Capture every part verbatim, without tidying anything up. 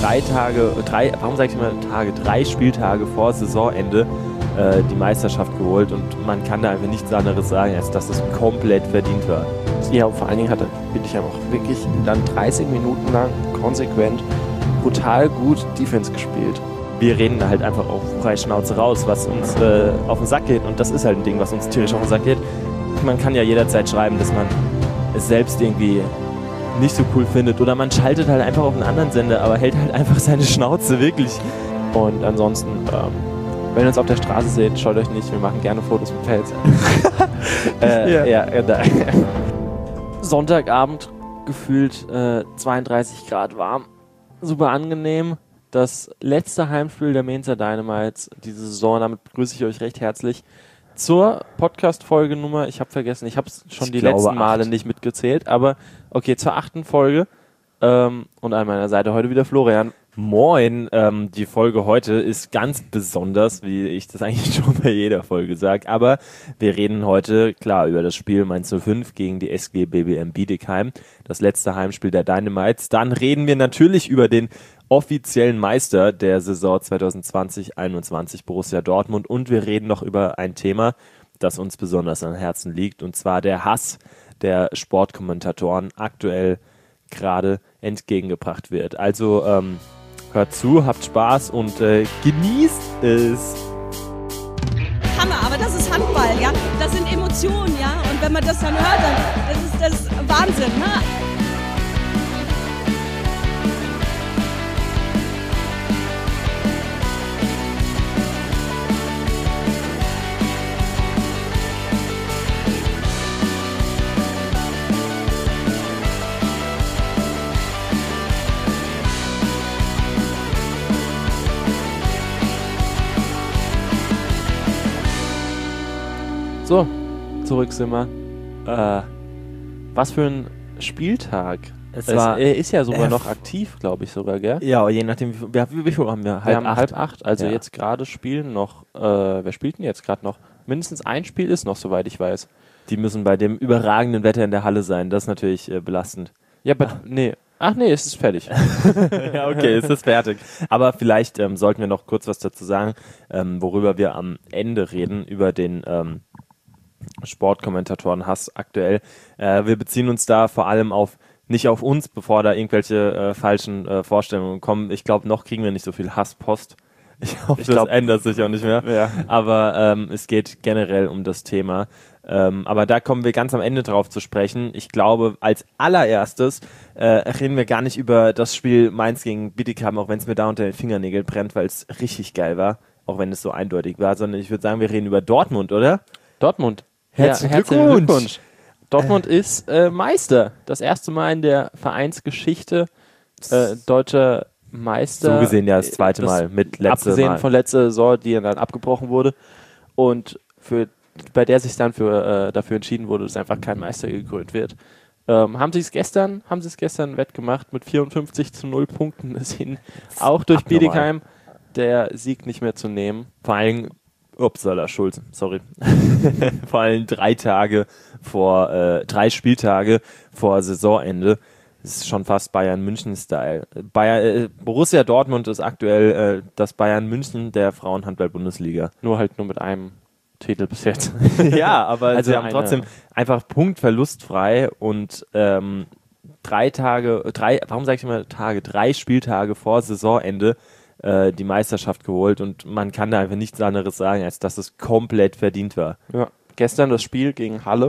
drei Tage, drei, warum sage ich immer Tage, drei Spieltage vor Saisonende äh, die Meisterschaft geholt und man kann da einfach nichts anderes sagen, als dass das komplett verdient war. Ja, und vor allen Dingen hat er wirklich auch wirklich dann dreißig Minuten lang konsequent brutal gut Defense gespielt. Wir reden da halt einfach auf freie Schnauze raus, was uns äh, auf den Sack geht und das ist halt ein Ding, was uns tierisch auf den Sack geht. Man kann ja jederzeit schreiben, dass man es selbst irgendwie nicht so cool findet oder man schaltet halt einfach auf einen anderen Sender, aber hält halt einfach seine Schnauze, wirklich. Und ansonsten, ähm, wenn ihr uns auf der Straße seht, schaut euch nicht, wir machen gerne Fotos mit Pelz. äh, ja, ja, ja da. Sonntagabend, gefühlt äh, zweiunddreißig Grad warm, super angenehm. Das letzte Heimspiel der Mainzer Dynamites diese Saison, damit begrüße ich euch recht herzlich zur Podcast-Folge-Nummer, ich habe vergessen, ich habe es schon ich die glaube, letzten Male acht. nicht mitgezählt, aber okay, zur achten Folge ähm, und an meiner Seite heute wieder Florian. Moin, ähm, die Folge heute ist ganz besonders, wie ich das eigentlich schon bei jeder Folge sage, aber wir reden heute, klar, über das Spiel Mainz null fünf gegen die S G B B M Bietigheim, das letzte Heimspiel der Dynamites. Dann reden wir natürlich über den offiziellen Meister der Saison zwanzig zwanzig einundzwanzig, Borussia Dortmund, und wir reden noch über ein Thema, das uns besonders am Herzen liegt, und zwar der Hass der Sportkommentatoren aktuell gerade entgegengebracht wird. Also ähm, hört zu, habt Spaß und äh, genießt es. Hammer, aber das ist Handball, ja. Das sind Emotionen, ja. Und wenn man das dann hört, dann das ist das ist Wahnsinn, ne? So, zurück sind wir. Äh, was für ein Spieltag. Es Es, war, er ist ja sogar äh, noch aktiv, glaube ich sogar, gell? ja, je nachdem, wie viel, wie, wie viel haben wir? Wir Halb haben acht. halb acht, also Ja. jetzt gerade spielen noch, äh, wer spielt denn jetzt gerade noch? Mindestens ein Spiel ist noch, soweit ich weiß. Die müssen bei dem überragenden Wetter in der Halle sein, das ist natürlich äh, belastend. Ja, aber nee. Ach nee, es ist fertig. Ja, okay, es ist fertig. Aber vielleicht ähm, sollten wir noch kurz was dazu sagen, ähm, worüber wir am Ende reden, über den ähm, Sportkommentatoren-Hass aktuell. Äh, wir beziehen uns da vor allem auf, nicht auf uns, bevor da irgendwelche äh, falschen äh, Vorstellungen kommen. Ich glaube, noch kriegen wir nicht so viel Hasspost. Ich hoffe, Ich das glaub- ändert sich auch nicht mehr. Ja. Aber ähm, es geht generell um das Thema. Ähm, aber da kommen wir ganz am Ende drauf zu sprechen. Ich glaube, als allererstes äh, reden wir gar nicht über das Spiel Mainz gegen Bietigheim, auch wenn es mir da unter den Fingernägeln brennt, weil es richtig geil war, auch wenn es so eindeutig war, sondern ich würde sagen, wir reden über Dortmund, oder? Dortmund. Herzlichen Ja, Glückwunsch. Dortmund ist äh, Meister. Das erste Mal in der Vereinsgeschichte äh, deutscher Meister. So gesehen ja das zweite Das- Mal mit letzter Abgesehen Mal. von letzter Saison, die dann abgebrochen wurde und für, bei der sich dann für, äh, dafür entschieden wurde, dass einfach kein Meister gekrönt wird. Ähm, haben sie es gestern, haben sie es gestern wettgemacht mit vierundfünfzig zu null Punkten ist ihnen auch durch abnormal. Bietigheim der Sieg nicht mehr zu nehmen. Vor allem, upsala, Schuld, sorry. Vor allem drei Tage vor, äh, drei Spieltage vor Saisonende. Das ist schon fast Bayern-München-Style. Bayer, äh, Borussia Dortmund ist aktuell äh, das Bayern-München der Frauenhandball-Bundesliga. Nur halt nur mit einem Titel bis jetzt. Ja, aber Also sie haben eine- trotzdem einfach punktverlustfrei und ähm, drei Tage, drei, warum sage ich immer Tage, drei Spieltage vor Saisonende äh, die Meisterschaft geholt und man kann da einfach nichts anderes sagen, als dass es komplett verdient war. Ja. Gestern das Spiel gegen Halle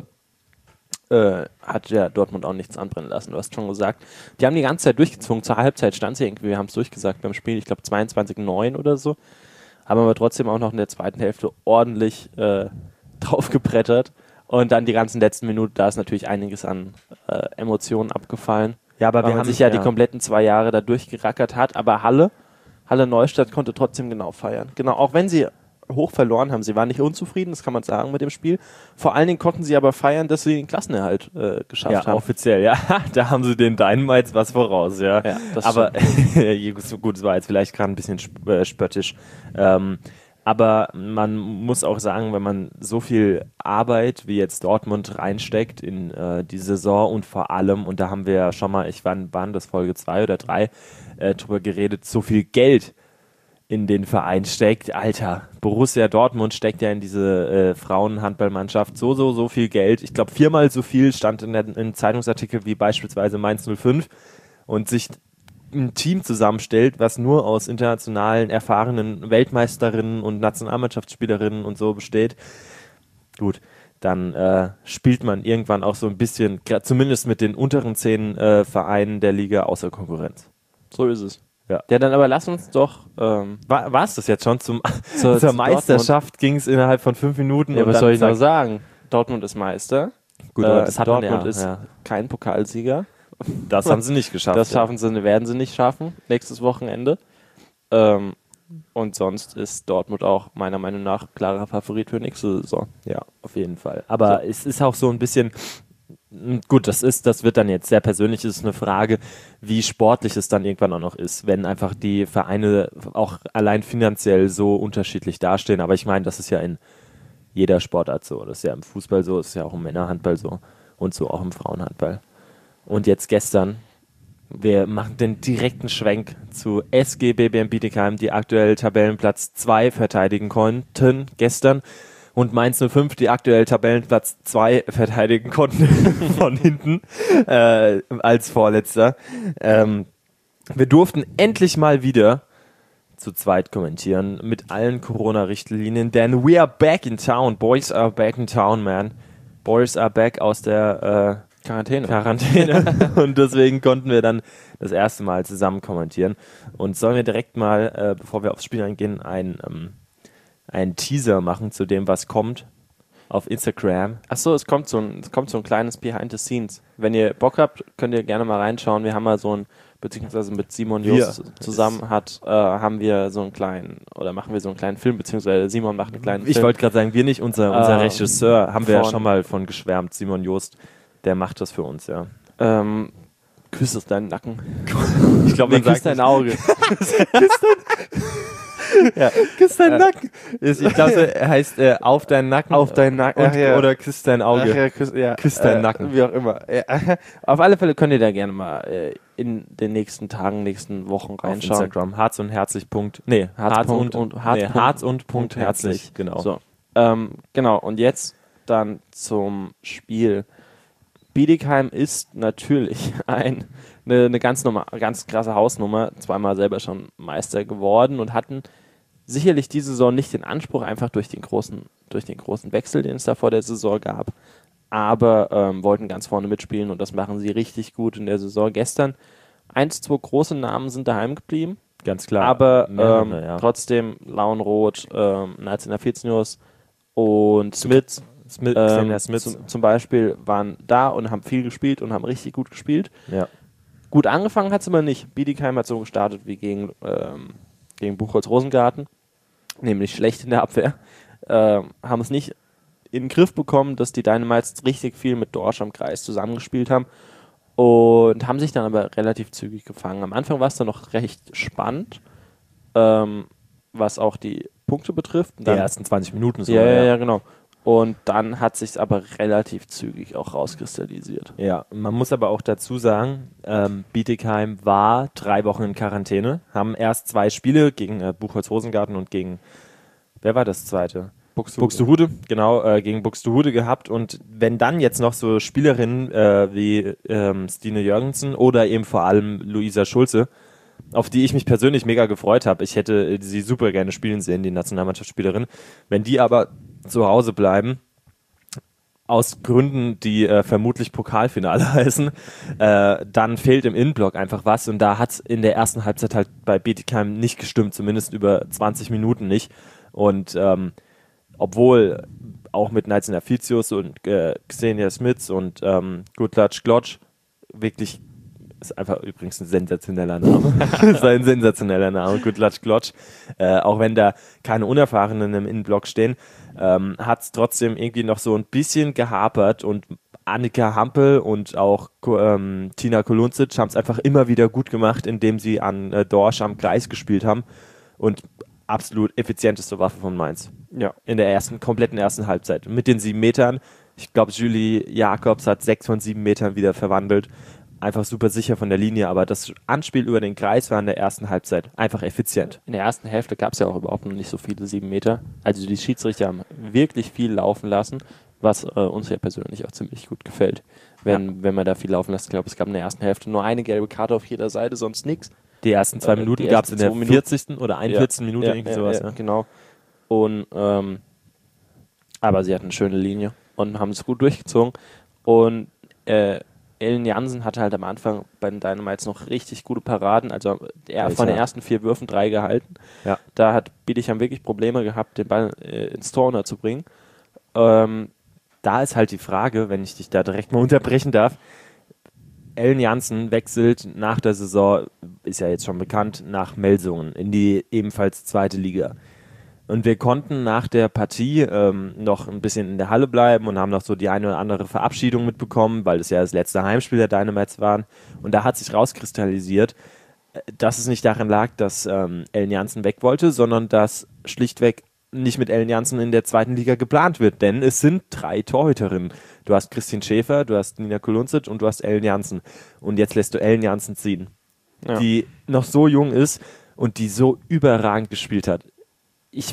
äh, hat ja Dortmund auch nichts anbrennen lassen, du hast schon gesagt. Die haben die ganze Zeit durchgezogen, zur Halbzeit stand sie irgendwie, wir haben es durchgesagt beim Spiel, ich glaube zweiundzwanzig neun oder so, haben aber trotzdem auch noch in der zweiten Hälfte ordentlich äh, draufgebrettert und dann die ganzen letzten Minuten, da ist natürlich einiges an äh, Emotionen abgefallen. Ja, aber Weil man sich ja, die kompletten zwei Jahre da durchgerackert hat, aber Halle, Halle Neustadt konnte trotzdem genau feiern. Genau, auch wenn sie hoch verloren haben, sie waren nicht unzufrieden, das kann man sagen mit dem Spiel. Vor allen Dingen konnten sie aber feiern, dass sie den Klassenerhalt äh, geschafft ja, haben. offiziell, ja. Da haben sie den Dynamites was voraus, ja. Ja, das aber gut, es war jetzt vielleicht gerade ein bisschen sp äh, spöttisch. Ähm, Aber man muss auch sagen, wenn man so viel Arbeit wie jetzt Dortmund reinsteckt in äh, die Saison und vor allem, und da haben wir ja schon mal, ich war, waren das Folge zwei oder drei, äh, drüber geredet, so viel Geld in den Verein steckt. Alter, Borussia Dortmund steckt ja in diese äh, Frauenhandballmannschaft so, so, so viel Geld. Ich glaube, viermal so viel stand in einem Zeitungsartikel wie beispielsweise Mainz null fünf und sich ein Team zusammenstellt, was nur aus internationalen, erfahrenen Weltmeisterinnen und Nationalmannschaftsspielerinnen und so besteht. Gut, dann äh, spielt man irgendwann auch so ein bisschen, zumindest mit den unteren zehn äh, Vereinen der Liga, außer Konkurrenz. So ist es. Ja. Ja, dann aber lass uns doch. Ähm, War es das jetzt schon? Zum, zur, zur zu Meisterschaft ging es innerhalb von fünf Minuten. Ja, und was dann soll ich zack. noch sagen? Dortmund ist Meister. Gut, äh, aber das hat man Dortmund ja, ist ja. kein Pokalsieger. Das haben sie nicht geschafft. Das schaffen sie, werden sie nicht schaffen, nächstes Wochenende. Ähm, und sonst ist Dortmund auch meiner Meinung nach klarer Favorit für nächste Saison. Ja, auf jeden Fall. Aber so. Es ist auch so ein bisschen, gut, das ist, das wird dann jetzt sehr persönlich, es ist eine Frage, wie sportlich es dann irgendwann auch noch ist, wenn einfach die Vereine auch allein finanziell so unterschiedlich dastehen. Aber ich meine, das ist ja in jeder Sportart so. Das ist ja im Fußball so, das ist ja auch im Männerhandball so und so auch im Frauenhandball. Und jetzt gestern, wir machen den direkten Schwenk zu S G B B M Bietigheim, die aktuell Tabellenplatz zwei verteidigen konnten gestern. Und Mainz null fünf, die aktuell Tabellenplatz zwei verteidigen konnten von hinten äh, als Vorletzter. Ähm, wir durften endlich mal wieder zu zweit kommentieren mit allen Corona-Richtlinien, denn we are back in town. Boys are back in town, man. Boys are back aus der äh, Quarantäne. Quarantäne. Und deswegen konnten wir dann das erste Mal zusammen kommentieren. Und sollen wir direkt mal, äh, bevor wir aufs Spiel eingehen, ein, ähm, einen Teaser machen zu dem, was kommt auf Instagram. Achso, es kommt so ein, es kommt so ein kleines Behind the Scenes. Wenn ihr Bock habt, könnt ihr gerne mal reinschauen. Wir haben mal so ein, beziehungsweise mit Simon Just wir. zusammen hat, äh, haben wir so einen kleinen, oder machen wir so einen kleinen Film, beziehungsweise Simon macht einen kleinen Ich Film. wollte gerade sagen, wir nicht, unser, unser Ähm, Regisseur, haben wir ja von- schon mal von geschwärmt, Simon Jost, der macht das für uns, ja. Ähm, küss es deinen Nacken. Ich glaube, Nee, küss dein Auge. Ja. Küss deinen Nacken. Ich glaube, er heißt äh, auf deinen Nacken. Auf deinen Nacken. Und, Ach ja. Oder küss dein Auge. Ach ja, küss, ja. Küss deinen äh, Nacken. Wie auch immer. Ja. Auf alle Fälle könnt ihr da gerne mal äh, in den nächsten Tagen, nächsten Wochen Auf reinschauen. Instagram. Harz und herzlich. Punkt. Nee, Harz Harz Punkt und, und- Harz nee, Punkt- Harz und Punkt Punkt herzlich. herzlich. Genau. So, ähm, genau. Und jetzt dann zum Spiel. Bietigheim ist natürlich ein, eine, eine ganz, Nummer, ganz krasse Hausnummer, zweimal selber schon Meister geworden und hatten sicherlich diese Saison nicht den Anspruch, einfach durch den großen, durch den großen Wechsel, den es da vor der Saison gab, aber ähm, wollten ganz vorne mitspielen und das machen sie richtig gut in der Saison. Gestern eins, zwei große Namen sind daheim geblieben, Ganz klar. aber Mehrere, ähm, ja. trotzdem Launroth, ähm, neunzehn vierzehn News und Smith Smith, ähm, Xenia Smith. zum, zum Beispiel waren da und haben viel gespielt und haben richtig gut gespielt. Ja. Gut angefangen hat es aber nicht. Bietigheim hat so gestartet wie gegen, ähm, gegen Buchholz-Rosengarten, nämlich schlecht in der Abwehr. Ähm, haben es nicht in den Griff bekommen, dass die Dynamites richtig viel mit Dorsch am Kreis zusammengespielt haben und haben sich dann aber relativ zügig gefangen. Am Anfang war es dann noch recht spannend, ähm, was auch die Punkte betrifft. Die Dann, ersten zwanzig Minuten so. ja, ja, ja, genau. Und dann hat sich aber relativ zügig auch rauskristallisiert. Ja, man muss aber auch dazu sagen, ähm, Bietigheim war drei Wochen in Quarantäne, haben erst zwei Spiele gegen äh, Buchholz-Rosengarten und gegen, wer war das zweite? Buxtehude, genau, äh, gegen Buxtehude gehabt und wenn dann jetzt noch so Spielerinnen äh, wie ähm, Stine Jürgensen oder eben vor allem Luisa Schulze, auf die ich mich persönlich mega gefreut habe, ich hätte sie super gerne spielen sehen, die Nationalmannschaftsspielerin, wenn die aber zu Hause bleiben, aus Gründen, die äh, vermutlich Pokalfinale heißen, äh, dann fehlt im Innenblock einfach was und da hat es in der ersten Halbzeit halt bei Bietigheim nicht gestimmt, zumindest über zwanzig Minuten nicht und ähm, obwohl auch mit Neizner Fitius und äh, Xenia Smits und ähm, Gutlatsch Glotsch wirklich, ist einfach übrigens ein sensationeller Name, ist ein sensationeller Name, Gutlatsch Glotsch, äh, auch wenn da keine Unerfahrenen im Innenblock stehen, ähm, hat es trotzdem irgendwie noch so ein bisschen gehapert und Annika Hampel und auch ähm, Tina Kolunzic haben es einfach immer wieder gut gemacht, indem sie an äh, Dorsch am Kreis gespielt haben und absolut effizienteste Waffe von Mainz. Ja. In der ersten, kompletten ersten Halbzeit. Mit den sieben Metern. Ich glaube, Julie Jakobs hat sechs von sieben Metern wieder verwandelt. Einfach super sicher von der Linie, aber das Anspiel über den Kreis war in der ersten Halbzeit einfach effizient. In der ersten Hälfte gab es ja auch überhaupt noch nicht so viele sieben Meter. Also die Schiedsrichter haben wirklich viel laufen lassen, was äh, uns ja persönlich auch ziemlich gut gefällt, wenn, ja. wenn man da viel laufen lässt. Ich glaube, es gab in der ersten Hälfte nur eine gelbe Karte auf jeder Seite, sonst nichts. Die ersten zwei äh, Minuten gab es in der vierzigsten oder einundvierzigsten Ja, Minute, ja, irgendwie ja, sowas. Ja, ja. Genau. Und, ähm, aber sie hatten eine schöne Linie und haben es gut durchgezogen. Und äh, Ellen Jansen hatte halt am Anfang bei den Dynamites noch richtig gute Paraden, also er von den ersten vier Würfen drei gehalten. Ja. Da hat Bietigheim wirklich Probleme gehabt, den Ball äh, ins Tor zu bringen. Ähm, da ist halt die Frage, wenn ich dich da direkt mal unterbrechen darf, Ellen Jansen wechselt nach der Saison, ist ja jetzt schon bekannt, nach Melsungen in die ebenfalls zweite Liga. Und wir konnten nach der Partie ähm, noch ein bisschen in der Halle bleiben und haben noch so die eine oder andere Verabschiedung mitbekommen, weil es ja das letzte Heimspiel der Dynamites waren. Und da hat sich rauskristallisiert, dass es nicht daran lag, dass ähm, Ellen Jansen weg wollte, sondern dass schlichtweg nicht mit Ellen Jansen in der zweiten Liga geplant wird. Denn es sind drei Torhüterinnen. Du hast Christine Schäfer, du hast Nina Kulunzic und du hast Ellen Jansen. Und jetzt lässt du Ellen Jansen ziehen, ja. die noch so jung ist und die so überragend gespielt hat. Ich,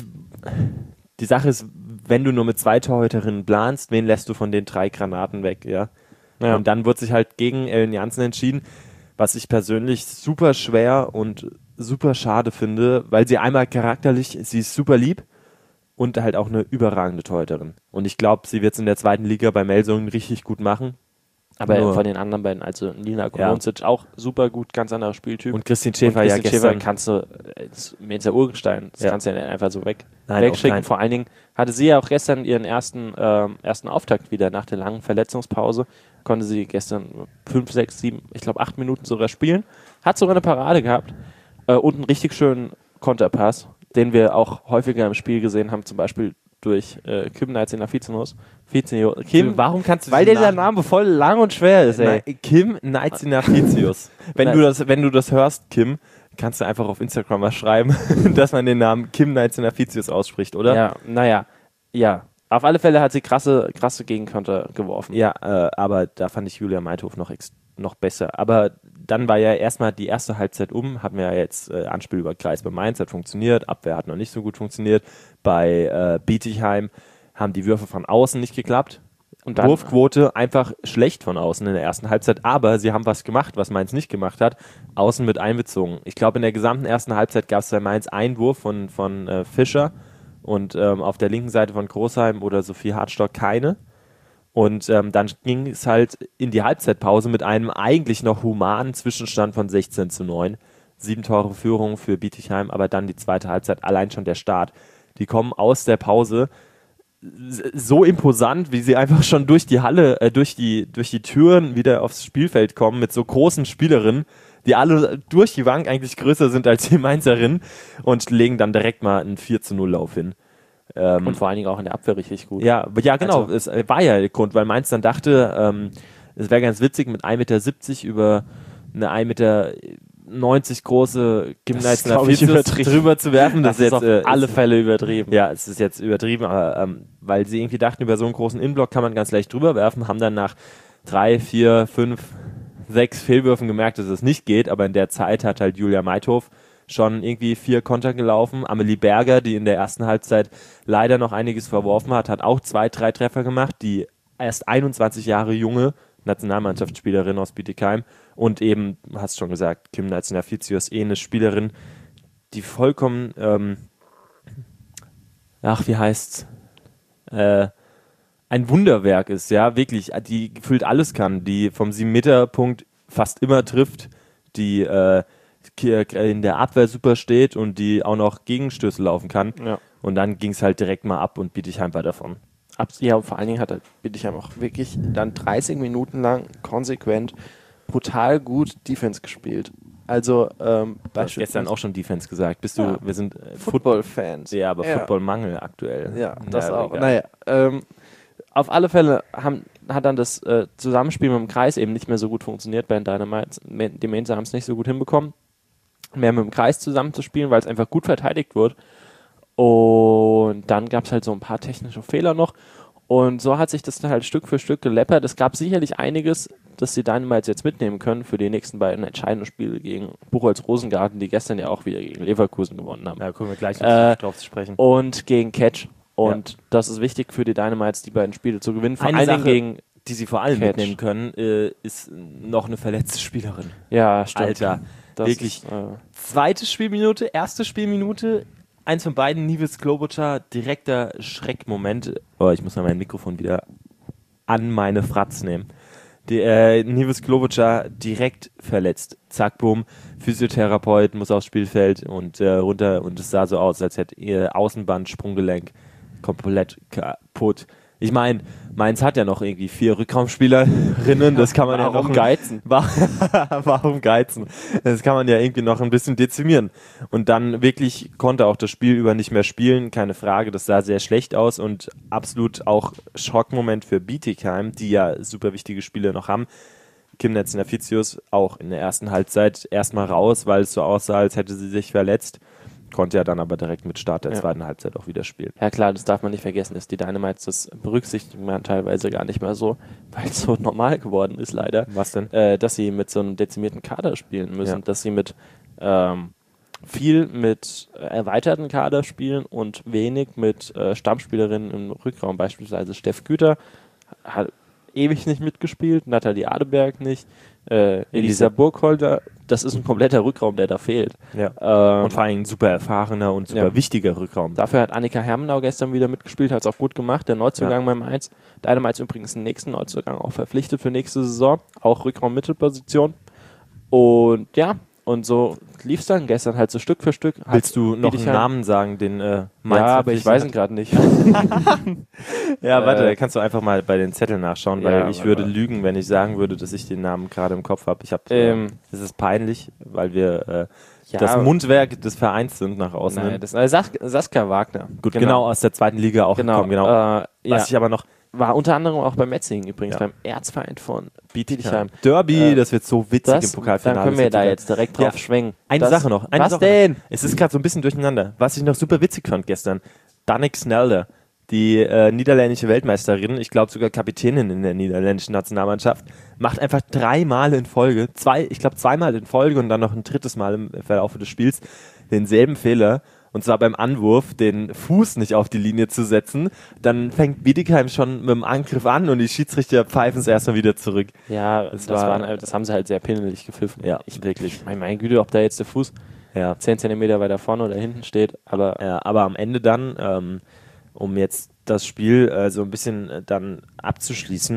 die Sache ist, wenn du nur mit zwei Torhüterinnen planst, wen lässt du von den drei Granaten weg, ja? ja. Und dann wird sich halt gegen Ellen Jansen entschieden, was ich persönlich super schwer und super schade finde, weil sie einmal charakterlich, sie ist super lieb und halt auch eine überragende Torhüterin. Und ich glaube, sie wird es in der zweiten Liga bei Melsungen richtig gut machen. Aber Nur von den anderen beiden, also Nina Kulunzic ja. auch super gut, ganz anderer Spieltyp. Und Christine Schäfer, und ja Christine gestern. Schäfer kannst du, Mensa Urgestein, das ja. kannst du ja einfach so weg, Nein, wegschicken. Vor allen Dingen hatte sie ja auch gestern ihren ersten, ähm, ersten Auftakt wieder nach der langen Verletzungspause. Konnte sie gestern fünf, sechs, sieben, ich glaube acht Minuten sogar spielen. Hat sogar eine Parade gehabt äh, und einen richtig schönen Konterpass, den wir auch häufiger im Spiel gesehen haben, zum Beispiel durch äh, Kim Naitzina-Vizenius. Kim, warum kannst du weil dieser Name voll lang und schwer ist, ey. Na, Kim Naitzina-Vizenius. wenn, du das, wenn du das hörst, Kim, kannst du einfach auf Instagram mal schreiben, dass man den Namen Kim Naitzina-Vizenius ausspricht, oder? Ja, naja, ja. Auf alle Fälle hat sie krasse, krasse Gegenkonter geworfen. Ja, äh, aber da fand ich Julia Meithof noch, noch besser. Aber dann war ja erstmal die erste Halbzeit um, hatten wir ja jetzt äh, Anspiel über Kreis bei Mainz, hat funktioniert, Abwehr hat noch nicht so gut funktioniert. Bei äh, Bietigheim haben die Würfe von außen nicht geklappt. Und dann Wurfquote einfach schlecht von außen in der ersten Halbzeit, aber sie haben was gemacht, was Mainz nicht gemacht hat, außen mit einbezogen. Ich glaube, in der gesamten ersten Halbzeit gab es bei Mainz einen Wurf von, von äh, Fischer und ähm, auf der linken Seite von Großheim oder Sophie Hartstock keine. Und ähm, dann ging es halt in die Halbzeitpause mit einem eigentlich noch humanen Zwischenstand von sechzehn zu neun. Sieben Tore Führung für Bietigheim, aber dann die zweite Halbzeit, allein schon der Start. Die kommen aus der Pause so imposant, wie sie einfach schon durch die Halle, äh, durch die, durch die Türen wieder aufs Spielfeld kommen mit so großen Spielerinnen, die alle durch die Bank eigentlich größer sind als die Mainzerinnen und legen dann direkt mal einen vier zu null Lauf hin. Ähm, und vor allen Dingen auch in der Abwehr richtig gut. Ja, ja genau, also, es war ja der Grund, weil Mainz dann dachte, ähm, es wäre ganz witzig, mit ein Meter siebzig über eine ein Meter neunzig große Gymnastik drüber zu werfen. Das, das ist jetzt, auf äh, alle Fälle übertrieben. Ja, es ist jetzt übertrieben, aber ähm, weil sie irgendwie dachten, über so einen großen Innenblock kann man ganz leicht drüber werfen, haben dann nach drei, vier, fünf, sechs Fehlwürfen gemerkt, dass es nicht geht, aber in der Zeit hat halt Julia Meithof schon irgendwie vier Konter gelaufen. Amelie Berger, die in der ersten Halbzeit leider noch einiges verworfen hat, hat auch zwei, drei Treffer gemacht. Die erst einundzwanzig Jahre junge Nationalmannschaftsspielerin aus Bietigheim und eben, hast schon gesagt, Kim Naitzina-Vizenius, eh eine Spielerin, die vollkommen, ähm, ach, wie heißt's, äh, ein Wunderwerk ist, ja, wirklich, die gefühlt alles kann, die vom sieben Meter Punkt fast immer trifft, die äh, in der Abwehr super steht und die auch noch Gegenstöße laufen kann. Ja. Und dann ging es halt direkt mal ab und Bietigheim war davon. Ja, und vor allen Dingen hat er Bietigheim auch wirklich dann dreißig Minuten lang konsequent brutal gut Defense gespielt. Also, ähm, du hast gestern auch schon Defense gesagt. Bist du, ja. wir sind äh, Football-Fans. Ja, aber ja. Football-Mangel aktuell. Ja, das ja, auch. Egal. Naja, ähm, auf alle Fälle haben, hat dann das äh, Zusammenspiel mit dem Kreis eben nicht mehr so gut funktioniert bei den Dynamites. Die Mainzer haben es nicht so gut hinbekommen, mehr mit dem Kreis zusammenzuspielen, weil es einfach gut verteidigt wurde. Und dann gab es halt so ein paar technische Fehler noch. Und so hat sich das dann halt Stück für Stück geleppert. Es gab sicherlich einiges, das die Dynamites jetzt mitnehmen können für die nächsten beiden entscheidenden Spiele gegen Buchholz-Rosengarten, die gestern ja auch wieder gegen Leverkusen gewonnen haben. Ja, kommen wir gleich Äh, drauf zu sprechen. Und gegen Catch. Und ja. das ist wichtig für die Dynamites, die beiden Spiele zu gewinnen. Vor allen Dingen gegen die sie vor allem Catch. mitnehmen können, äh, ist noch eine verletzte Spielerin. Ja, stimmt. Alter, das wirklich. Ist, äh Zweite Spielminute, erste Spielminute, eins von beiden, Nives Klobuchar, direkter Schreckmoment. Oh, ich muss mal mein Mikrofon wieder an meine Fratz nehmen. Die, äh, Nives Klobuchar direkt verletzt. Zack, boom, Physiotherapeut muss aufs Spielfeld und äh, runter, und es sah so aus, als hätte ihr Außenband, Sprunggelenk komplett kaputt. Ich meine, Mainz hat ja noch irgendwie vier Rückraumspielerinnen, das kann man ja, warum noch geizen? Warum geizen? Das kann man ja irgendwie noch ein bisschen dezimieren. Und dann wirklich konnte auch das Spiel über nicht mehr spielen, keine Frage, das sah sehr schlecht aus und absolut auch Schockmoment für Bietigheim, die ja super wichtige Spiele noch haben. Kimnetz Nafitius auch in der ersten Halbzeit erstmal raus, weil es so aussah, als hätte sie sich verletzt. Konnte ja dann aber direkt mit Start der ja. zweiten Halbzeit auch wieder spielen. Ja klar, das darf man nicht vergessen, ist die Dynamites, das berücksichtigt man teilweise gar nicht mehr so, weil es so normal geworden ist leider. Was denn? Äh, dass sie mit so einem dezimierten Kader spielen müssen, ja. dass sie mit ähm, viel mit äh, erweiterten Kader spielen und wenig mit äh, Stammspielerinnen im Rückraum, beispielsweise Steff Güter hat ewig nicht mitgespielt, Nathalie Adeberg nicht, äh, Elisa Burkholder, das ist ein kompletter Rückraum, der da fehlt. Ja. Ähm, und vor allem ein super erfahrener und super ja. wichtiger Rückraum. Dafür hat Annika Hermenau gestern wieder mitgespielt, hat es auch gut gemacht, der Neuzugang ja. beim Mainz. Dynamites übrigens den nächsten Neuzugang auch verpflichtet für nächste Saison, auch Rückraum-Mittelposition. Und ja, und so lief es dann gestern halt so Stück für Stück. Willst du noch einen Namen sagen, den äh, Mainz Ja, aber ich weiß ihn gerade nicht. Ja, warte, da kannst du einfach mal bei den Zetteln nachschauen, weil ja, ich würde lügen, wenn ich sagen würde, dass ich den Namen gerade im Kopf habe. Ich habe, ähm, das ist peinlich, weil wir äh, ja, das Mundwerk des Vereins sind nach außen. Nein, das ist Sas- Saskia Wagner. Gut, genau. genau, aus der zweiten Liga auch genau. gekommen. Genau. Äh, Was ja. ich aber noch war unter anderem auch bei Metzingen übrigens, ja. beim Erzverein von Bietigheim. Derby, äh, das wird so witzig das, im Pokalfinale. Dann können wir da jetzt direkt drauf ja. schwenken. Eine das, Sache noch. Eine was Sache denn? Noch. Es ist gerade so ein bisschen durcheinander. Was ich noch super witzig fand gestern, Danique Snelder, die äh, niederländische Weltmeisterin, ich glaube sogar Kapitänin in der niederländischen Nationalmannschaft, macht einfach dreimal in Folge, zwei, ich glaube zweimal in Folge und dann noch ein drittes Mal im Verlauf des Spiels denselben Fehler. Und zwar beim Anwurf, den Fuß nicht auf die Linie zu setzen. Dann fängt Bietigheim schon mit dem Angriff an und die Schiedsrichter pfeifen es erstmal wieder zurück. Ja, das, das, war, waren, das haben sie halt sehr pingelig gepfiffen. Ja, ich, wirklich. Ich meine, meine Güte, ob da jetzt der Fuß ja. zehn Zentimeter weiter vorne oder hinten steht. Aber, ja, aber am Ende dann, ähm, um jetzt das Spiel äh, so ein bisschen äh, dann abzuschließen,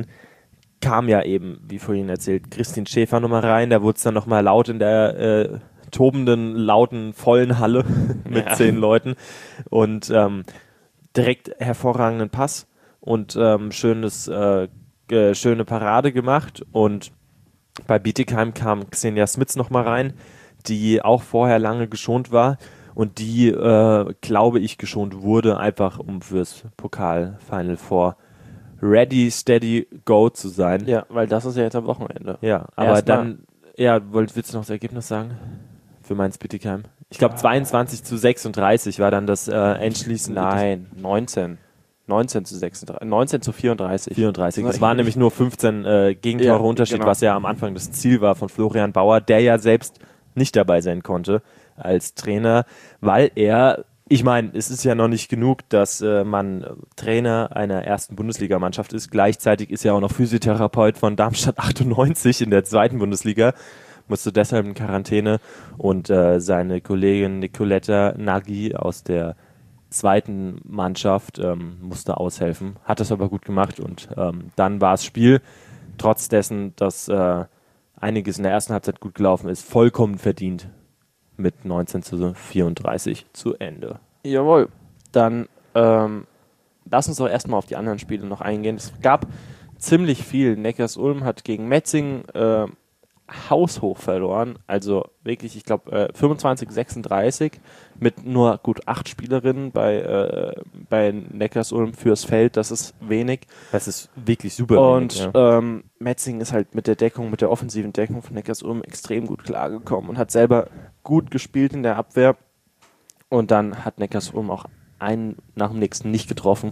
kam ja eben, wie vorhin erzählt, Christine Schäfer nochmal rein. Da wurde es dann nochmal laut in der äh, tobenden, lauten, vollen Halle mit ja. zehn Leuten und ähm, direkt hervorragenden Pass und ähm, schönes, äh, äh, schöne Parade gemacht und bei Bietigheim kam Xenia Smits nochmal rein, die auch vorher lange geschont war und die, äh, glaube ich, geschont wurde, einfach um fürs Pokal-Final Four ready, steady, go zu sein. Ja, weil das ist ja jetzt am Wochenende. Ja, aber Erst dann, ja, wollt, willst du noch das Ergebnis sagen? Für Mainz Bietigheim. Ich glaube zweiundzwanzig zu sechsunddreißig war dann das äh, entschließende. Nein, neunzehn. neunzehn zu sechsunddreißig. neunzehn zu vierunddreißig. vierunddreißig. Das waren nämlich nur fünfzehn äh, Gegentore ja, Unterschied, genau. was ja am Anfang das Ziel war von Florian Bauer, der ja selbst nicht dabei sein konnte als Trainer, weil er, ich meine, es ist ja noch nicht genug, dass äh, man Trainer einer ersten Bundesligamannschaft ist. Gleichzeitig ist er auch noch Physiotherapeut von Darmstadt achtundneunzig in der zweiten Bundesliga. Musste deshalb in Quarantäne und äh, seine Kollegin Nicoletta Nagy aus der zweiten Mannschaft ähm, musste aushelfen. Hat das aber gut gemacht und ähm, dann war es Spiel, trotz dessen, dass äh, einiges in der ersten Halbzeit gut gelaufen ist, vollkommen verdient mit neunzehn zu vierunddreißig zu Ende. Jawohl, dann ähm, lass uns doch erstmal auf die anderen Spiele noch eingehen. Es gab ziemlich viel. Neckars-Ulm hat gegen Metzingen äh, haushoch verloren, also wirklich, ich glaube, äh, fünfundzwanzig sechsunddreißig mit nur gut acht Spielerinnen bei, äh, bei Neckars-Ulm fürs Feld, das ist wenig. Das ist wirklich super und wenig. Ja. Ähm, Metzingen ist halt mit der Deckung, mit der offensiven Deckung von Neckars-Ulm extrem gut klargekommen und hat selber gut gespielt in der Abwehr und dann hat Neckars-Ulm auch einen nach dem nächsten nicht getroffen.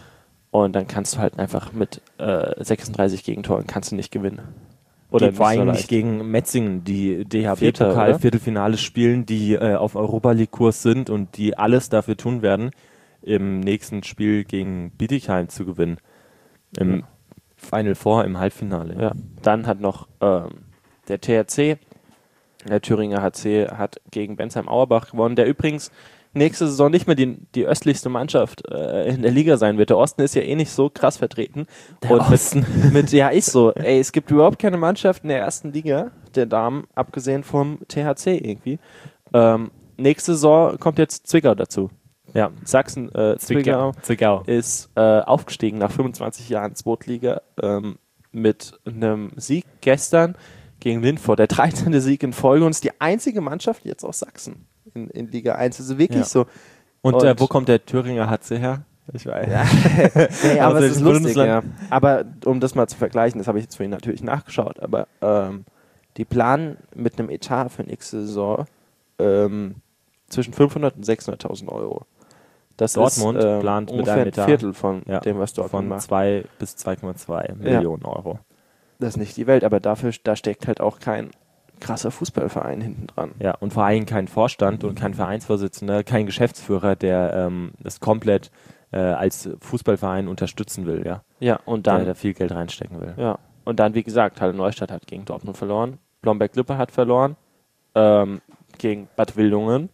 Und dann kannst du halt einfach mit äh, sechsunddreißig Gegentoren kannst du nicht gewinnen. Oder vor allem nicht gegen Metzingen, die D H B-Pokal-Viertelfinale spielen, die äh, auf Europa-League-Kurs sind und die alles dafür tun werden, im nächsten Spiel gegen Bietigheim zu gewinnen. Im ja. Final Four, im Halbfinale. Ja. Dann hat noch ähm, der T H C, der Thüringer H C, hat gegen Bensheim-Auerbach gewonnen, der übrigens nächste Saison nicht mehr die, die östlichste Mannschaft äh, in der Liga sein wird. Der Osten ist ja eh nicht so krass vertreten. Der und Osten. Mit, mit, ja, ist so. Ey, es gibt überhaupt keine Mannschaft in der ersten Liga der Damen, abgesehen vom T H C irgendwie. Ähm, nächste Saison kommt jetzt Zwickau dazu. Ja, Sachsen, äh, Zwickau, Zwickau ist äh, aufgestiegen nach fünfundzwanzig Jahren Zweitliga ähm, mit einem Sieg gestern gegen Lindford. Der dreizehnte Sieg in Folge und ist die einzige Mannschaft jetzt aus Sachsen in, in Liga eins. Das ist wirklich ja. so. Und, und äh, wo kommt der Thüringer H C her? Ich weiß. Ja. nee, aber es ist lustig, ja. Aber um das mal zu vergleichen, das habe ich jetzt für ihn natürlich nachgeschaut, aber ähm, die planen mit einem Etat für nächste Saison ähm, zwischen fünfhundert und sechshunderttausend Euro. Das Dortmund ist, ähm, plant mit ungefähr einem ein Etat Viertel von ja, dem, was Dortmund von macht. zwei bis zwei Komma zwei Millionen Euro. Das ist nicht die Welt, aber dafür da steckt halt auch kein krasser Fußballverein hinten dran. Ja, und vor allem kein Vorstand und kein Vereinsvorsitzender, kein Geschäftsführer, der ähm, das komplett äh, als Fußballverein unterstützen will, ja. Ja, und dann der da viel Geld reinstecken will. Ja, und dann, wie gesagt, Halle Neustadt hat gegen Dortmund verloren, Blomberg-Lippe hat verloren, ähm, gegen Bad Wildungen.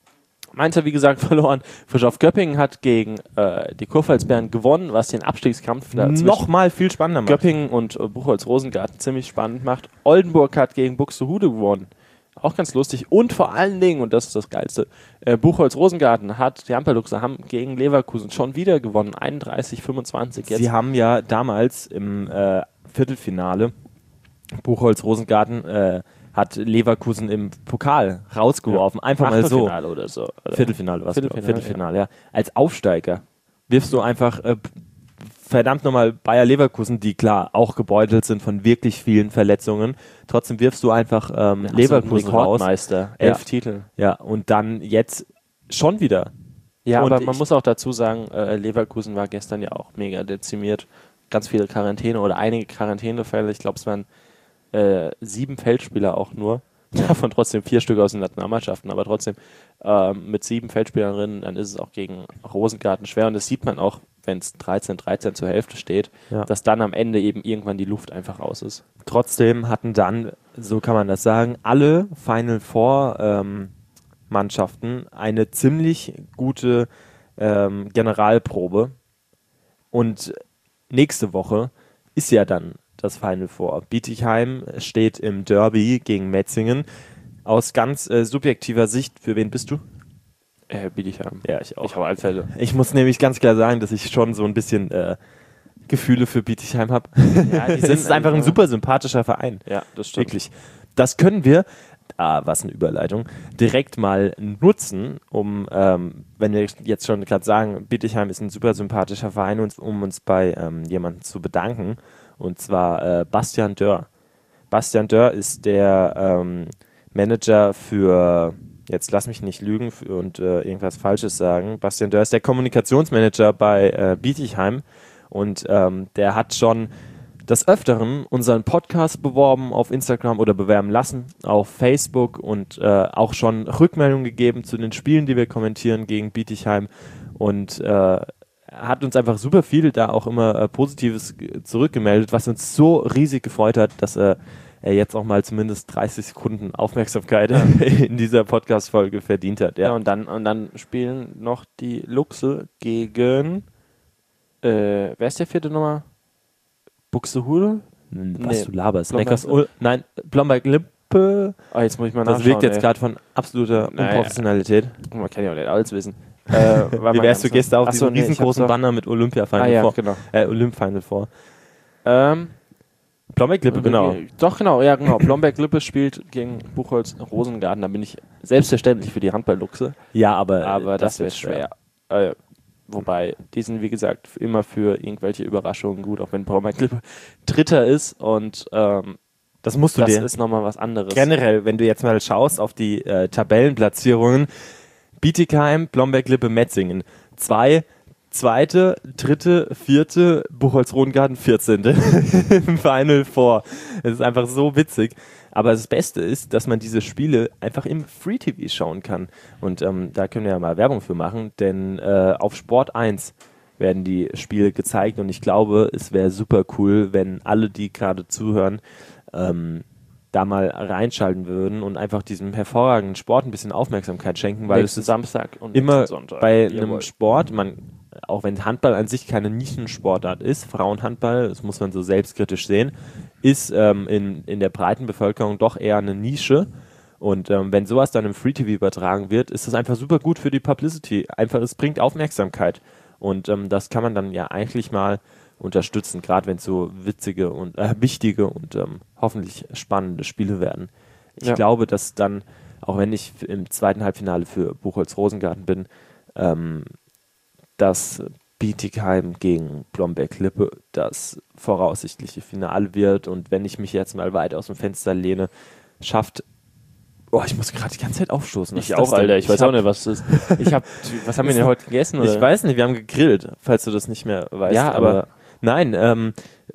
Mainz hat, wie gesagt, verloren. Frischhoff-Göppingen hat gegen äh, die Kurpfalzbären gewonnen, was den Abstiegskampf nochmal viel spannender macht. Göppingen und äh, Buchholz-Rosengarten ziemlich spannend macht. Oldenburg hat gegen Buxtehude gewonnen. Auch ganz lustig. Und vor allen Dingen, und das ist das Geilste, äh, Buchholz-Rosengarten hat, die Hampelluchser haben gegen Leverkusen schon wieder gewonnen. einunddreißig fünfundzwanzig. Jetzt. Sie haben ja damals im äh, Viertelfinale Buchholz-Rosengarten äh, hat Leverkusen im Pokal rausgeworfen. Ja. Einfach mal so. Viertelfinale oder so. Oder? Viertelfinale, was Viertelfinale, Viertelfinale, ja. ja. Als Aufsteiger wirfst du einfach äh, verdammt nochmal Bayer Leverkusen, die klar auch gebeutelt sind von wirklich vielen Verletzungen. Trotzdem wirfst du einfach ähm, ja, Leverkusen raus. Rekordmeister, elf ja. Titel. Ja, und dann jetzt schon wieder. Ja, und aber man muss auch dazu sagen, äh, Leverkusen war gestern ja auch mega dezimiert. Ganz viele Quarantäne oder einige Quarantänefälle. Ich glaube, es waren Äh, sieben Feldspieler auch nur, davon trotzdem vier Stück aus den Nationalmannschaften, aber trotzdem ähm, mit sieben Feldspielerinnen, dann ist es auch gegen Rosengarten schwer und das sieht man auch, wenn es dreizehn dreizehn zur Hälfte steht, ja. dass dann am Ende eben irgendwann die Luft einfach raus ist. Trotzdem hatten dann, so kann man das sagen, alle Final Four ähm, Mannschaften eine ziemlich gute ähm, Generalprobe und nächste Woche ist ja dann das Final Four. Bietigheim steht im Derby gegen Metzingen. Aus ganz äh, subjektiver Sicht, für wen bist du? Äh, Bietigheim. Ja, ich auch. Ich habe Einfälle. Ich muss nämlich ganz klar sagen, dass ich schon so ein bisschen äh, Gefühle für Bietigheim habe. Ja, die sind es ist einfach ein super sympathischer Verein. Ja, das stimmt. Wirklich. Das können wir, ah, was eine Überleitung, direkt mal nutzen, um, ähm, wenn wir jetzt schon gerade sagen, Bietigheim ist ein super sympathischer Verein, um uns bei ähm, jemandem zu bedanken. Und zwar äh, Bastian Dörr. Bastian Dörr ist der ähm, Manager für, jetzt lass mich nicht lügen für, und äh, irgendwas Falsches sagen. Bastian Dörr ist der Kommunikationsmanager bei äh, Bietigheim und ähm, der hat schon des Öfteren unseren Podcast beworben auf Instagram oder bewerben lassen auf Facebook und äh, auch schon Rückmeldungen gegeben zu den Spielen, die wir kommentieren gegen Bietigheim und äh, hat uns einfach super viel da auch immer äh, Positives g- zurückgemeldet, was uns so riesig gefreut hat, dass äh, er jetzt auch mal zumindest dreißig Sekunden Aufmerksamkeit in dieser Podcast-Folge verdient hat. Ja, ja und, dann, und dann spielen noch die Luchse gegen, äh, wer ist der vierte Nummer? Buxtehude? Was Nee, du laberst. Blomberg- Neckars Ul- Nein, Blomberg-Lippe. Oh, jetzt muss ich mal Das nachschauen. wirkt jetzt ey. gerade von absoluter Naja. Unprofessionalität. Man kann ja auch nicht alles wissen. Äh, war Wie mal wärst du ganz- gestern auf Ach so, diesem nee, ich riesengroßen hab's doch- Banner mit Olympia-Final Ah ja, vor? genau. Äh, Olymp-Final vor. Ähm, Blomberg-Lippe, genau. Doch, genau, ja, genau. Blomberg-Lippe spielt gegen Buchholz-Rosengarten. Da bin ich selbstverständlich für die Handball-Luchse. Ja, aber, Aber das, wird wird schwer. Äh, wobei, die sind, wie gesagt, immer für irgendwelche Überraschungen gut, auch wenn Blomberg-Lippe Dritter ist. Und ähm, Das musst du das dir ist nochmal was anderes. generell, wenn du jetzt mal schaust auf die äh, Tabellenplatzierungen, Bietigheim, Blomberg-Lippe, Metzingen. zwei, zweite, dritte, vierte, Buchholz-Rodengarten, vierzehnte im Final Four. Es ist einfach so witzig. Aber das Beste ist, dass man diese Spiele einfach im Free-T V schauen kann. Und ähm, da können wir ja mal Werbung für machen, denn äh, auf Sport eins werden die Spiele gezeigt und ich glaube, es wäre super cool, wenn alle, die gerade zuhören, ähm, da mal reinschalten würden und einfach diesem hervorragenden Sport ein bisschen Aufmerksamkeit schenken, weil nächsten es ist Samstag und immer Sonntag. bei Jawohl. einem Sport, man, auch wenn Handball an sich keine Nischensportart ist, Frauenhandball, das muss man so selbstkritisch sehen, ist ähm, in, in der breiten Bevölkerung doch eher eine Nische. Und ähm, wenn sowas dann im Free-T V übertragen wird, ist das einfach super gut für die Publicity. Einfach, es bringt Aufmerksamkeit. Und ähm, das kann man dann ja eigentlich mal unterstützen, gerade wenn es so witzige und äh, wichtige und ähm, hoffentlich spannende Spiele werden. Ich Ja. glaube, dass dann, auch wenn ich f- im zweiten Halbfinale für Buchholz-Rosengarten bin, ähm, dass Bietigheim gegen Blomberg-Lippe das voraussichtliche Finale wird. Und wenn ich mich jetzt mal weit aus dem Fenster lehne, schafft. Oh, ich muss gerade die ganze Zeit aufstoßen. Was Ich ist auch, das denn? Alter. Ich weiß hab- auch nicht, was das ist. Ich hab, was haben wir denn heute gegessen? Oder? Ich weiß nicht, wir haben gegrillt, falls du das nicht mehr weißt. Ja, aber- nein, ähm,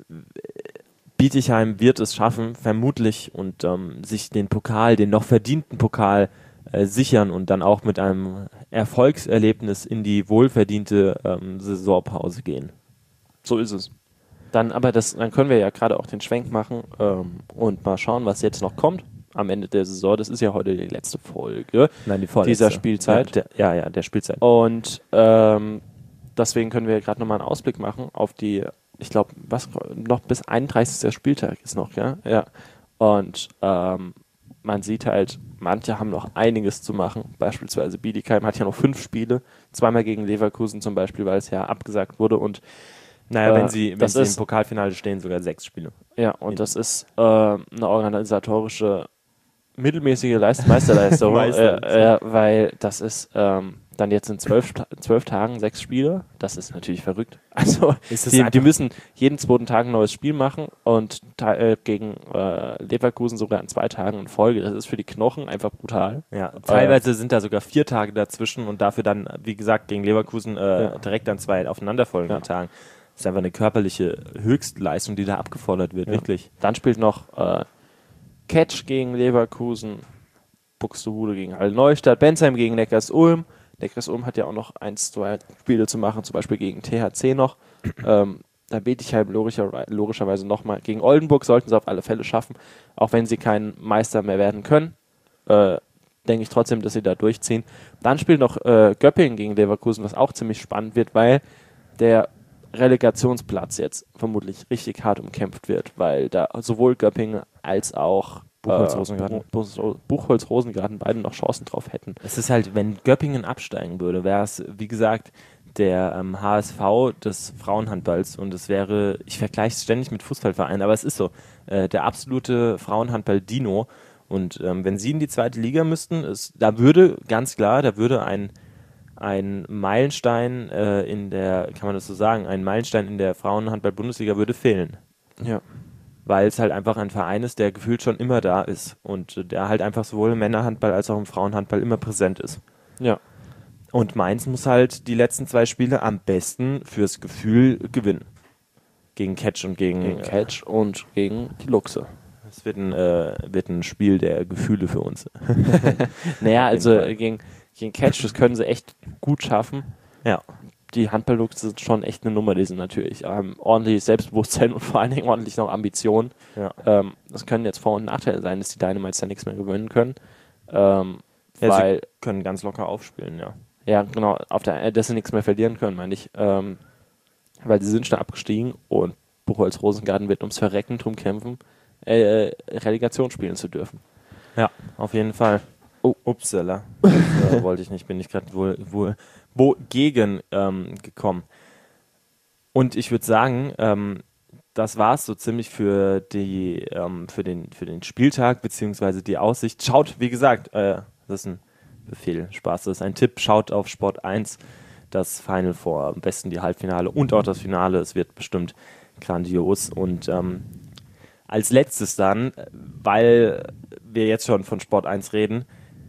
Bietigheim wird es schaffen, vermutlich, und ähm, sich den Pokal, den noch verdienten Pokal äh, sichern und dann auch mit einem Erfolgserlebnis in die wohlverdiente ähm, Saisonpause gehen. So ist es. Dann, aber das, dann können wir ja gerade auch den Schwenk machen ähm, und mal schauen, was jetzt noch kommt am Ende der Saison. Das ist ja heute die letzte Folge Nein, die vorletzte. dieser Spielzeit. Ja, der, ja, ja, der Spielzeit. Und ähm, deswegen können wir gerade nochmal einen Ausblick machen auf die, ich glaube, was noch bis einunddreißigster Spieltag ist noch, ja? Ja. Und ähm, man sieht halt, manche haben noch einiges zu machen. Beispielsweise Bietigheim hat ja noch fünf Spiele, zweimal gegen Leverkusen zum Beispiel, weil es ja abgesagt wurde. Und Naja, Äh, wenn sie, wenn das sie im ist- Pokalfinale stehen, sogar sechs Spiele. ja, und das ist äh, eine organisatorische mittelmäßige Leist Meisterleistung, äh, Meisterleistung. äh, weil das ist ähm, dann jetzt in zwölf, Ta- zwölf Tagen sechs Spiele. Das ist natürlich verrückt. Also Ist es die, die einfach- müssen jeden zweiten Tag ein neues Spiel machen und te- äh, gegen äh, Leverkusen sogar in zwei Tagen in Folge. Das ist für die Knochen einfach brutal. Ja, teilweise sind da sogar vier Tage dazwischen und dafür dann, wie gesagt, gegen Leverkusen äh, Ja. direkt an zwei aufeinanderfolgenden Ja. Tagen. Das ist einfach eine körperliche Höchstleistung, die da abgefordert wird, Ja. wirklich. Dann spielt noch äh, Catch gegen Leverkusen, Buxtehude gegen Halle Neustadt, Bensheim gegen Neckars-Ulm. Neckars-Ulm hat ja auch noch eins, zwei Spiele zu machen, zum Beispiel gegen T H C noch. ähm, da bete ich halt logischer, logischerweise nochmal. Gegen Oldenburg sollten sie auf alle Fälle schaffen, auch wenn sie kein Meister mehr werden können. Äh, denke ich trotzdem, dass sie da durchziehen. Dann spielt noch äh, Göppingen gegen Leverkusen, was auch ziemlich spannend wird, weil der Relegationsplatz jetzt vermutlich richtig hart umkämpft wird, weil da sowohl Göppingen als auch Buchholz-Rosengarten. äh, Buch- Buchholz-Rosengarten beide noch Chancen drauf hätten. Es ist halt, wenn Göppingen absteigen würde, wäre es, wie gesagt, der ähm, H S V des Frauenhandballs und es wäre, ich vergleiche es ständig mit Fußballvereinen, aber es ist so, äh, der absolute Frauenhandball-Dino. Und ähm, wenn sie in die zweite Liga müssten, es, da würde, ganz klar, da würde ein, ein Meilenstein äh, in der, kann man das so sagen, ein Meilenstein in der Frauenhandball-Bundesliga würde fehlen. Ja. Weil es halt einfach ein Verein ist, der gefühlt schon immer da ist und äh, der halt einfach sowohl im Männerhandball als auch im Frauenhandball immer präsent ist. Ja. Und Mainz muss halt die letzten zwei Spiele am besten fürs Gefühl gewinnen. Gegen Catch und gegen, Gegen Catch und gegen die Luchse. Es wird ein, äh, wird ein Spiel der Gefühle für uns. Naja, Auf jeden also Fall. äh, gegen, gegen Catch, das können sie echt gut schaffen. Ja. Die Handball-Luchse sind schon echt eine Nummer, die sind natürlich ähm, ordentliches Selbstbewusstsein und vor allen Dingen ordentlich noch Ambitionen. Ja. Ähm, das können jetzt Vor- und Nachteile sein, dass die Dynamites da nichts mehr gewöhnen können. Ähm, Ja, weil, sie können ganz locker aufspielen, ja. ja, genau, auf der, äh, dass sie nichts mehr verlieren können, meine ich. Ähm, weil sie sind schon abgestiegen und Buchholz-Rosengarten wird ums Verrecken drum kämpfen, äh, Relegation spielen zu dürfen. Ja, auf jeden Fall. Oh. Upsala. Das äh, wollte ich nicht, bin ich gerade wohl, wohl wo gegen ähm, gekommen. Und ich würde sagen, ähm, das war es so ziemlich für die ähm, für den für den Spieltag beziehungsweise die Aussicht. Schaut, wie gesagt, äh, das ist ein Befehl, Spaß, das ist ein Tipp. Schaut auf Sport eins das Final Four, am besten die Halbfinale und auch das Finale. Es wird bestimmt grandios. Und ähm, als letztes dann, weil wir jetzt schon von Sport eins reden,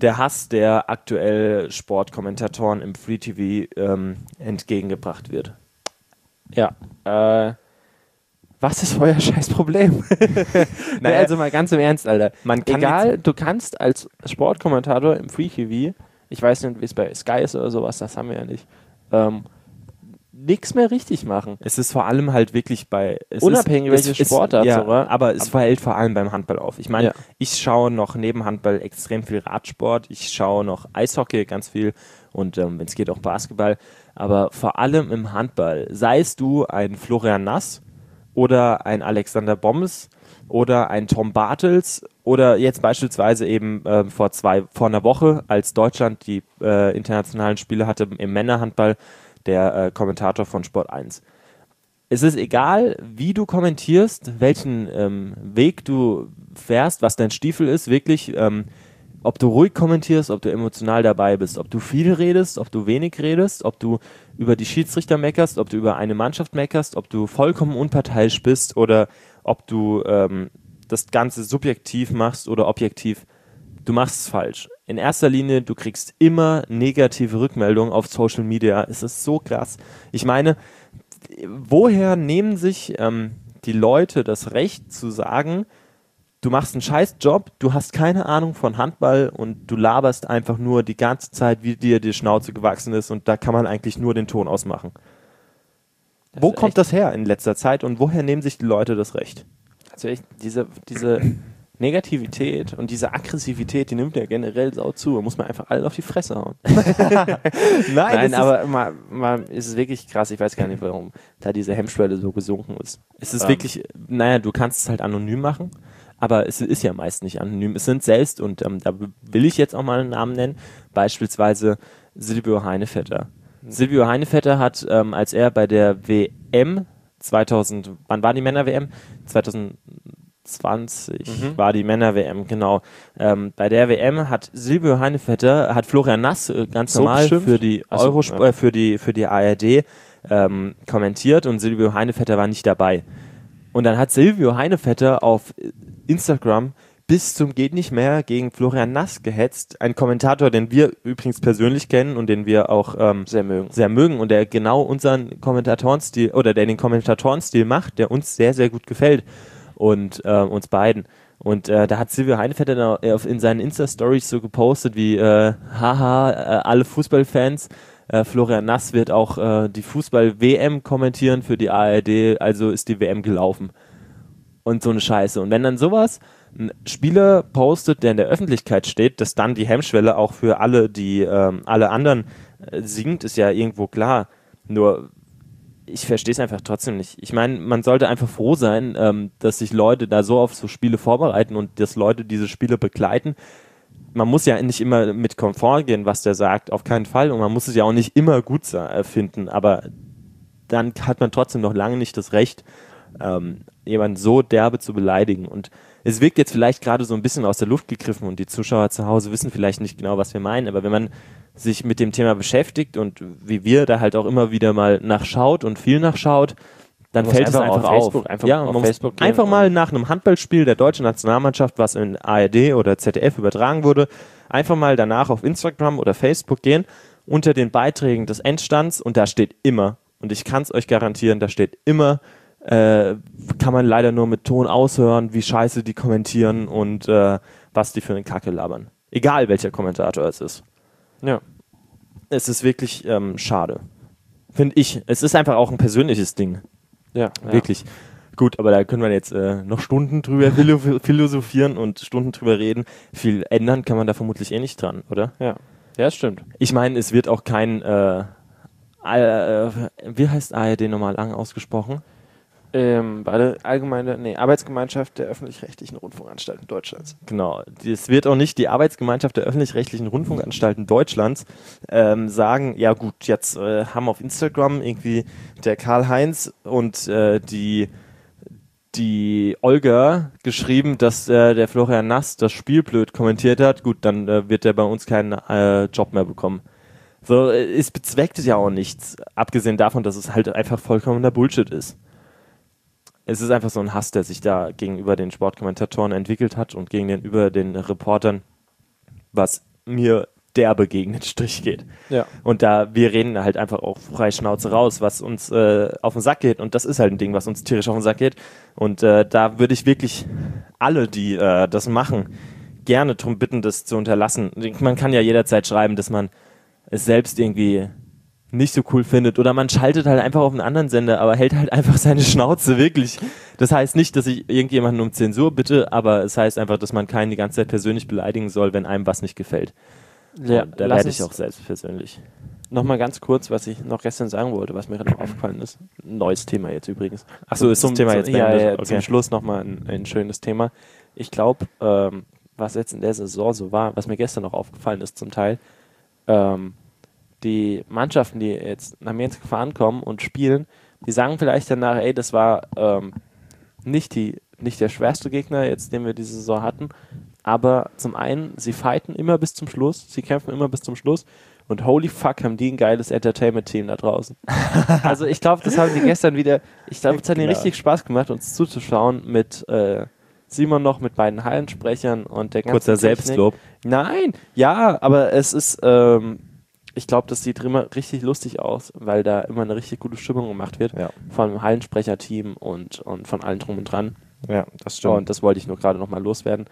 der Hass, der aktuell Sportkommentatoren im Free-T V ähm, entgegengebracht wird. Ja, äh, was ist euer scheiß Problem? Naja, also mal ganz im Ernst, Alter. Man kann Egal, du kannst als Sportkommentator im Free-T V, ich weiß nicht, wie es bei Sky ist oder sowas, das haben wir ja nicht, ähm, nichts mehr richtig machen. Es ist vor allem halt wirklich bei... Es Unabhängig, ist, welche es, Sportart, ja, sogar. aber es fällt vor allem beim Handball auf. Ich meine, Ja. ich schaue noch neben Handball extrem viel Radsport, ich schaue noch Eishockey ganz viel und ähm, wenn es geht auch Basketball, aber vor allem im Handball, sei es du ein Florian Nass oder ein Alexander Bommes oder ein Tom Bartels oder jetzt beispielsweise eben äh, vor zwei, vor einer Woche, als Deutschland die äh, internationalen Spiele hatte im Männerhandball, der äh, Kommentator von Sport eins. Es ist egal, wie du kommentierst, welchen ähm, Weg du fährst, was dein Stiefel ist, wirklich, ähm, ob du ruhig kommentierst, ob du emotional dabei bist, ob du viel redest, ob du wenig redest, ob du über die Schiedsrichter meckerst, ob du über eine Mannschaft meckerst, ob du vollkommen unparteiisch bist oder ob du ähm, das Ganze subjektiv machst oder objektiv. Du machst es falsch. In erster Linie, du kriegst immer negative Rückmeldungen auf Social Media. Es ist so krass. Ich meine, woher nehmen sich ähm, die Leute das Recht zu sagen, du machst einen scheiß Job, du hast keine Ahnung von Handball und du laberst einfach nur die ganze Zeit, wie dir die Schnauze gewachsen ist und da kann man eigentlich nur den Ton ausmachen. Das Wo ist kommt echt- das her in letzter Zeit und woher nehmen sich die Leute das Recht? Also echt, diese, diese Negativität und diese Aggressivität, die nimmt ja generell sau zu. Da muss man einfach alle auf die Fresse hauen. Nein, das aber mal, mal ist es wirklich krass. Ich weiß gar nicht, warum da diese Hemmschwelle so gesunken ist. Es ist Ähm. wirklich, naja, du kannst es halt anonym machen, aber es ist ja meist nicht anonym. Es sind selbst, und ähm, da will ich jetzt auch mal einen Namen nennen, beispielsweise Silvio Heinevetter. Silvio Heinevetter hat, ähm, als er bei der W M zweitausend, wann war die Männer-W M? zwanzig zwanzig Mhm. war die Männer-W M, genau. Ähm, bei der W M hat Silvio Heinevetter, hat Florian Nass äh, ganz So normal beschimpft? für die Ach so, Eurosp- ja. äh, für die für die A R D ähm, kommentiert und Silvio Heinevetter war nicht dabei. Und dann hat Silvio Heinevetter auf Instagram bis zum geht nicht mehr gegen Florian Nass gehetzt. Ein Kommentator, den wir übrigens persönlich kennen und den wir auch ähm, Sehr mögen. sehr mögen und der genau unseren Kommentatorenstil oder der den Kommentatorenstil macht, der uns sehr, sehr gut gefällt und äh, uns beiden. Und äh, da hat Silvio Heinevetter dann auch auf- in seinen Insta-Stories so gepostet wie äh, haha, äh, alle Fußballfans, äh, Florian Nass wird auch äh, die Fußball-W M kommentieren für die A R D, also ist die W M gelaufen. Und so eine Scheiße. Und wenn dann sowas ein Spieler postet, der in der Öffentlichkeit steht, dass dann die Hemmschwelle auch für alle, die ähm, alle anderen äh, sinkt, ist ja irgendwo klar. Nur ich verstehe es einfach trotzdem nicht. Ich meine, man sollte einfach froh sein, ähm, dass sich Leute da so auf so Spiele vorbereiten und dass Leute diese Spiele begleiten. Man muss ja nicht immer mit Komfort gehen, was der sagt, auf keinen Fall. Und man muss es ja auch nicht immer gut sa- äh, finden, aber dann hat man trotzdem noch lange nicht das Recht, ähm, jemanden so derbe zu beleidigen. Und es wirkt jetzt vielleicht gerade so ein bisschen aus der Luft gegriffen und die Zuschauer zu Hause wissen vielleicht nicht genau, was wir meinen, aber wenn man sich mit dem Thema beschäftigt und wie wir da halt auch immer wieder mal nachschaut und viel nachschaut, dann Man muss fällt es einfach einfach auf auf. Facebook- einfach ja, auf man muss Facebook gehen einfach und- mal nach einem Handballspiel der deutschen Nationalmannschaft, was in A R D oder Z D F übertragen wurde, einfach mal danach auf Instagram oder Facebook gehen, unter den Beiträgen des Endstands und da steht immer, und ich kann es euch garantieren, da steht immer, äh, kann man leider nur mit Ton aushören, wie scheiße die kommentieren und äh, was die für eine Kacke labern. Egal welcher Kommentator es ist. Ja. Es ist wirklich ähm, schade. Finde ich. Es ist einfach auch ein persönliches Ding. Ja, ja. Wirklich. Gut, aber da können wir jetzt äh, noch Stunden drüber philo- philosophieren und Stunden drüber reden. Viel ändern kann man da vermutlich eh nicht dran, oder? Ja, ja, das stimmt. Ich meine, es wird auch kein, äh, äh, wie heißt A R D normal lang ausgesprochen? Ähm, bei der allgemeine, nee, Arbeitsgemeinschaft der öffentlich-rechtlichen Rundfunkanstalten Deutschlands. Genau. Es wird auch nicht die Arbeitsgemeinschaft der öffentlich-rechtlichen Rundfunkanstalten Deutschlands ähm, sagen, ja gut, jetzt äh, haben auf Instagram irgendwie der Karl-Heinz und äh, die, die Olga geschrieben, dass äh, der Florian Nass das Spiel blöd kommentiert hat. Gut, dann äh, wird er bei uns keinen äh, Job mehr bekommen. So, äh, es bezweckt ja auch nichts, abgesehen davon, dass es halt einfach vollkommener Bullshit ist. Es ist einfach so ein Hass, der sich da gegenüber den Sportkommentatoren entwickelt hat und gegenüber den Reportern, was mir derbe gegen den Strich geht. Ja. Und da, wir reden halt einfach auch frei Schnauze raus, was uns äh, auf den Sack geht. Und das ist halt ein Ding, was uns tierisch auf den Sack geht. Und äh, da würde ich wirklich alle, die äh, das machen, gerne darum bitten, das zu unterlassen. Man kann ja jederzeit schreiben, dass man es selbst irgendwie nicht so cool findet. Oder man schaltet halt einfach auf einen anderen Sender, aber hält halt einfach seine Schnauze, wirklich. Das heißt nicht, dass ich irgendjemanden um Zensur bitte, aber es heißt einfach, dass man keinen die ganze Zeit persönlich beleidigen soll, wenn einem was nicht gefällt. Ja, da werde ich auch selbst persönlich. Nochmal ganz kurz, was ich noch gestern sagen wollte, was mir gerade noch aufgefallen ist. Ein neues Thema jetzt übrigens. Achso, ist zum das Thema zum, jetzt ja, beendet? ja, Okay. Zum Schluss nochmal ein, ein schönes Thema. Ich glaube, ähm, was jetzt in der Saison so war, was mir gestern noch aufgefallen ist zum Teil, ähm, die Mannschaften, die jetzt nach Minsk gefahren kommen und spielen, die sagen vielleicht danach, ey, das war ähm, nicht, die, nicht der schwerste Gegner, jetzt, den wir diese Saison hatten, aber zum einen, sie fighten immer bis zum Schluss, sie kämpfen immer bis zum Schluss und holy fuck, haben die ein geiles Entertainment-Team da draußen. Also ich glaube, das haben die gestern wieder, ich glaube, es hat ihnen richtig Spaß gemacht, uns zuzuschauen mit äh, Simon noch, mit beiden Hallensprechern und der ganzen Kurzer Technik. Selbstlob. Nein, ja, aber es ist, ähm, ich glaube, das sieht immer richtig lustig aus, weil da immer eine richtig gute Stimmung gemacht wird Ja. vom Hallensprecher-Team und, und von allen drum und dran. Ja, das Und das wollte ich nur gerade nochmal loswerden,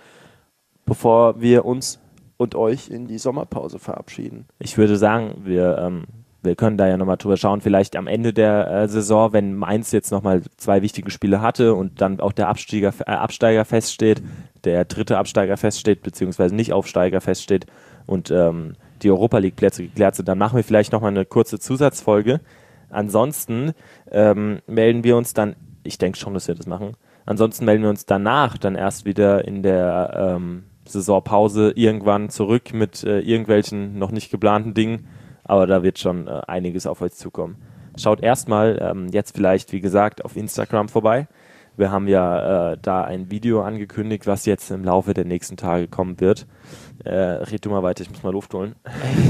bevor wir uns und euch in die Sommerpause verabschieden. Ich würde sagen, wir, ähm, wir können da ja nochmal drüber schauen, vielleicht am Ende der äh, Saison, wenn Mainz jetzt nochmal zwei wichtige Spiele hatte und dann auch der Absteiger, äh, Absteiger feststeht, der dritte Absteiger feststeht, beziehungsweise nicht Aufsteiger feststeht und ähm, die Europa League Plätze geklärt sind, dann machen wir vielleicht nochmal eine kurze Zusatzfolge. Ansonsten ähm, melden wir uns dann, ich denke schon, dass wir das machen, ansonsten melden wir uns danach dann erst wieder in der ähm, Saisonpause irgendwann zurück mit äh, irgendwelchen noch nicht geplanten Dingen, aber da wird schon äh, einiges auf euch zukommen. Schaut erstmal ähm, jetzt vielleicht, wie gesagt, auf Instagram vorbei. Wir haben ja äh, da ein Video angekündigt, was jetzt im Laufe der nächsten Tage kommen wird. Äh, red du mal weiter, ich muss mal Luft holen.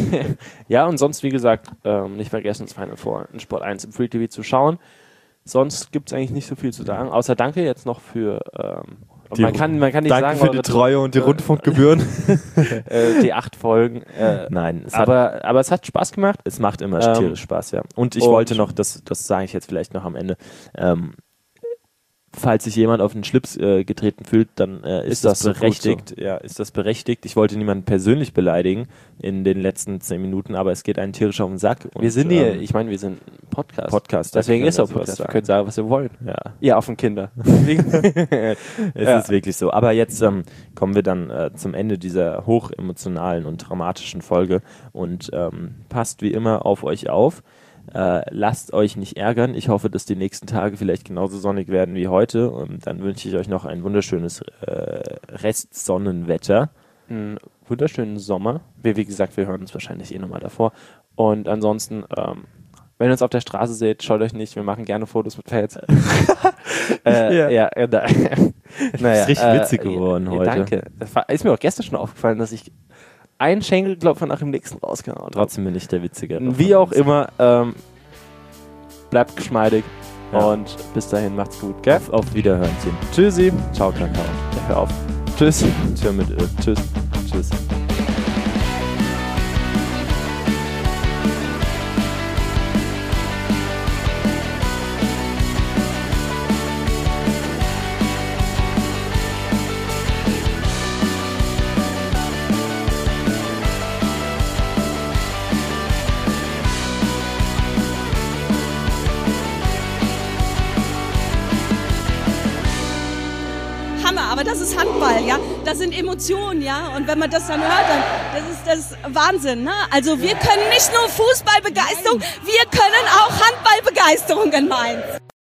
Ja, und sonst, wie gesagt, ähm, nicht vergessen, das Final Four in Sport eins im Free T V zu schauen. Sonst gibt es eigentlich nicht so viel zu sagen, außer danke jetzt noch für, ähm, Die- man, kann, man kann nicht Danke sagen, für eure die Treue und die äh, Rundfunkgebühren. äh, die acht Folgen. Äh, Nein, es hat, aber, aber es hat Spaß gemacht. es macht immer Ähm, tierisch Spaß, ja. Und ich und- wollte noch, das, das sage ich jetzt vielleicht noch am Ende, ähm, falls sich jemand auf den Schlips äh, getreten fühlt, dann äh, ist, Ist das, das so gut berechtigt. Ja, ist das berechtigt. Ich wollte niemanden persönlich beleidigen in den letzten zehn Minuten, aber es geht einen tierisch auf den Sack. Und, Wir sind hier, ähm, ich meine, wir sind ein Podcast. Podcast. Deswegen da ist auch können wir Podcast. sowas Wir können sagen, was wir wollen. Ja, Ihr Affenkinder. es Ja. ist wirklich so. Aber jetzt ähm, kommen wir dann äh, zum Ende dieser hochemotionalen und dramatischen Folge und ähm, passt wie immer auf euch auf. Äh, lasst euch nicht ärgern. Ich hoffe, dass die nächsten Tage vielleicht genauso sonnig werden wie heute. Und dann wünsche ich euch noch ein wunderschönes äh, Restsonnenwetter. Einen wunderschönen Sommer. Wir, wie gesagt, wir hören uns wahrscheinlich eh nochmal davor. Und ansonsten, ähm, wenn ihr uns auf der Straße seht, schaut euch nicht, wir machen gerne Fotos mit Pads. äh, Ja. ja, ja, da, naja, ist richtig witzig geworden ja, heute. Danke. Das war, ist mir auch gestern schon aufgefallen, dass ich einen Schenkelklopfer nach dem nächsten rausgehauen habe. Trotzdem bin ich der Witzige. Wie auch immer, ähm, bleibt geschmeidig Ja. und bis dahin macht's gut, gell? Auf, auf Wiederhörnchen. Tschüssi. Ciao, Kakao. Ja, hör auf. Tschüss. Tschö mit Ö. Tschüss. Tschüss. Hammer, aber das ist Handball, ja. Das sind Emotionen, ja. Und wenn man das dann hört, dann das ist das ist Wahnsinn, ne? Also wir können nicht nur Fußballbegeisterung, wir können auch Handballbegeisterung in Mainz.